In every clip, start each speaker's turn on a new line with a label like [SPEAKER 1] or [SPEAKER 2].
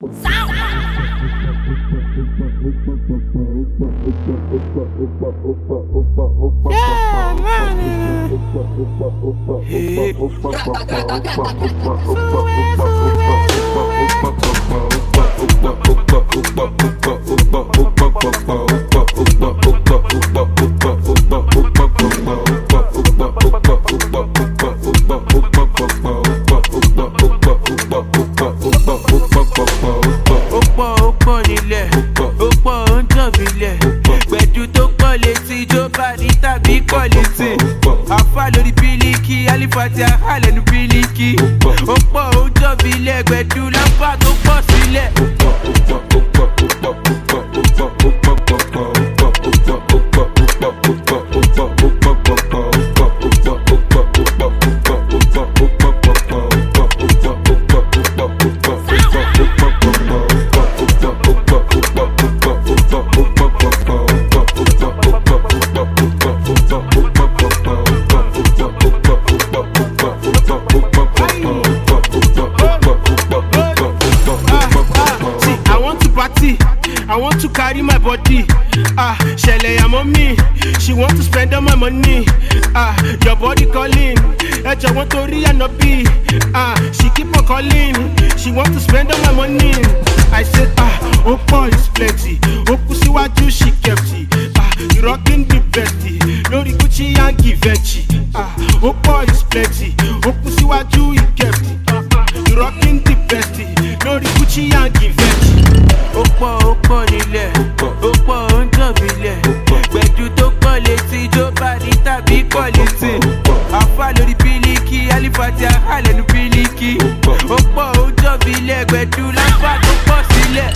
[SPEAKER 1] I want to carry my body. Shele ya mommy, she want to spend all my money. Your body calling, I want to re-and-be. She keep on calling, she want to spend all my money. I said, oh boy, it's plenty. Oh pussy, what you she kept it. You rockin' the bestie, no the Gucci and Givenchy. Oh boy, it's plenty. Oh pussy, what you kept it. You rockin' the bestie, no the Gucci and Givenchy.
[SPEAKER 2] Opo nílẹ̀, opo ń jọ̀bílẹ̀. Gbẹ̀du tó pọ̀ létí, jó parí tàbí pọ̀lìtì. Àfa lórí bílíkì, Alifati àhálẹ̀ nu bílíkì. Opo ń jọ̀bílẹ̀, gbẹ̀du lápá tó pọ̀ sílẹ̀.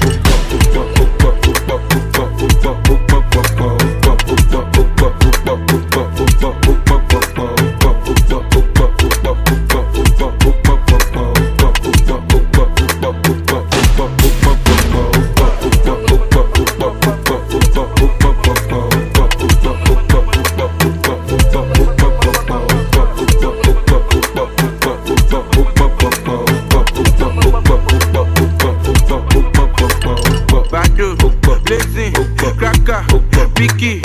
[SPEAKER 2] Blazing, cracker, picky,